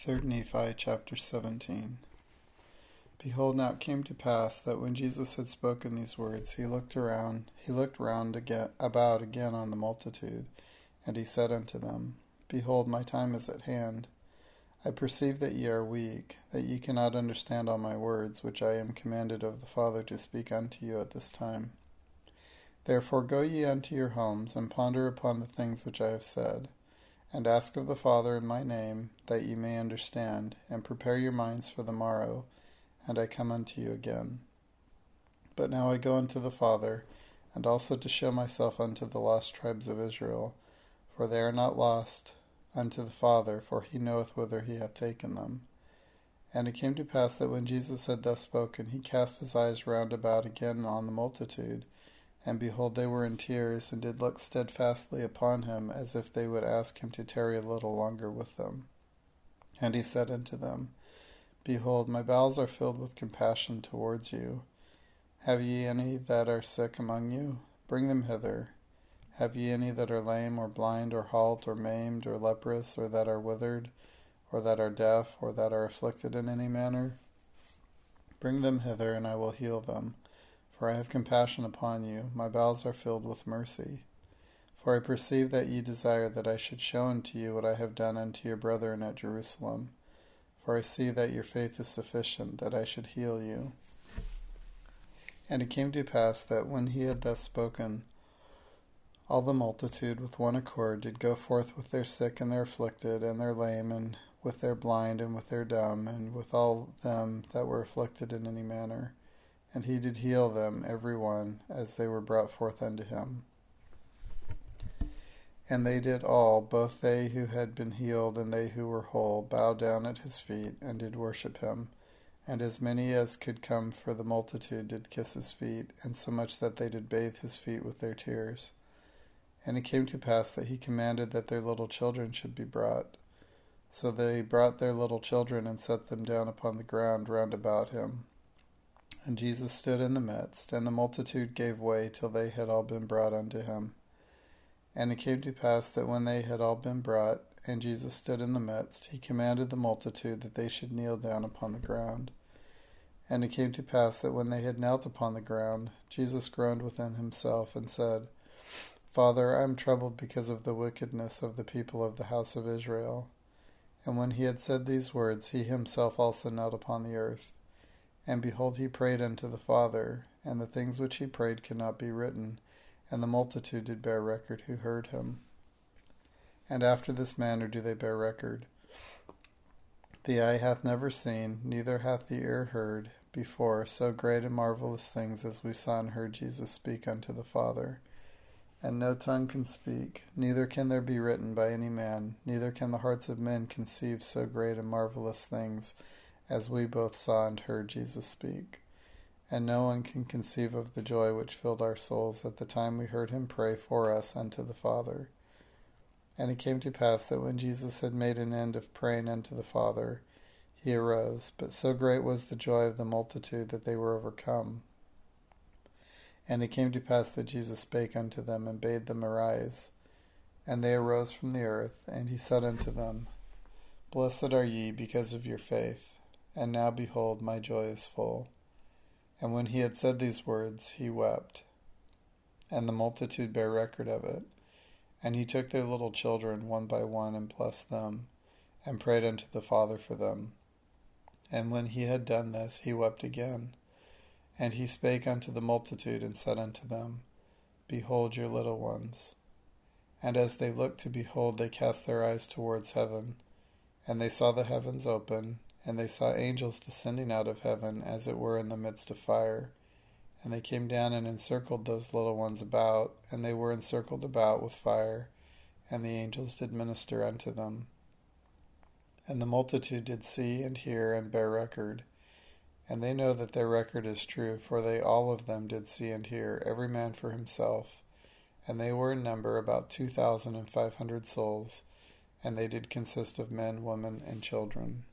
3 Nephi chapter 17. Behold, now it came to pass that when Jesus had spoken these words, he looked round again about again on the multitude, and he said unto them, Behold, my time is at hand. I perceive that ye are weak, that ye cannot understand all my words, which I am commanded of the Father to speak unto you at this time. Therefore go ye unto your homes, and ponder upon the things which I have said, and ask of the Father in my name, that ye may understand, and prepare your minds for the morrow, and I come unto you again. But now I go unto the Father, and also to show myself unto the lost tribes of Israel, for they are not lost unto the Father, for he knoweth whither he hath taken them. And it came to pass that when Jesus had thus spoken, he cast his eyes round about again on the multitude, and behold, they were in tears, and did look steadfastly upon him, as if they would ask him to tarry a little longer with them. And he said unto them, Behold, my bowels are filled with compassion towards you. Have ye any that are sick among you? Bring them hither. Have ye any that are lame, or blind, or halt, or maimed, or leprous, or that are withered, or that are deaf, or that are afflicted in any manner? Bring them hither, and I will heal them. For I have compassion upon you, my bowels are filled with mercy. For I perceive that ye desire that I should show unto you what I have done unto your brethren at Jerusalem. For I see that your faith is sufficient, that I should heal you. And it came to pass that when he had thus spoken, all the multitude with one accord did go forth with their sick and their afflicted, and their lame, and with their blind, and with their dumb, and with all them that were afflicted in any manner. And he did heal them every one, as they were brought forth unto him. And they did all, both they who had been healed and they who were whole, bow down at his feet, and did worship him. And as many as could come for the multitude did kiss his feet, and so much that they did bathe his feet with their tears. And it came to pass that he commanded that their little children should be brought. So they brought their little children, and set them down upon the ground round about him. And Jesus stood in the midst, and the multitude gave way till they had all been brought unto him. And it came to pass that when they had all been brought, and Jesus stood in the midst, he commanded the multitude that they should kneel down upon the ground. And it came to pass that when they had knelt upon the ground, Jesus groaned within himself, and said, Father, I am troubled because of the wickedness of the people of the house of Israel. And when he had said these words, he himself also knelt upon the earth. And behold, he prayed unto the Father, and the things which he prayed could not be written, and the multitude did bear record who heard him. And after this manner do they bear record. The eye hath never seen, neither hath the ear heard before so great and marvelous things as we saw and heard Jesus speak unto the Father. And no tongue can speak, neither can there be written by any man, neither can the hearts of men conceive so great and marvelous things as we both saw and heard Jesus speak. And no one can conceive of the joy which filled our souls at the time we heard him pray for us unto the Father. And it came to pass that when Jesus had made an end of praying unto the Father, he arose, but so great was the joy of the multitude that they were overcome. And it came to pass that Jesus spake unto them, and bade them arise. And they arose from the earth, and he said unto them, Blessed are ye because of your faith. And now, behold, my joy is full. And when he had said these words, he wept. And the multitude bare record of it. And he took their little children one by one, and blessed them, and prayed unto the Father for them. And when he had done this, he wept again. And he spake unto the multitude, and said unto them, Behold your little ones. And as they looked to behold, they cast their eyes towards heaven. And they saw the heavens open, and they saw angels descending out of heaven, as it were in the midst of fire. And they came down and encircled those little ones about, and they were encircled about with fire, and the angels did minister unto them. And the multitude did see and hear and bear record. And they know that their record is true, for they all of them did see and hear, every man for himself. And they were in number about 2,500 souls, and they did consist of men, women, and children.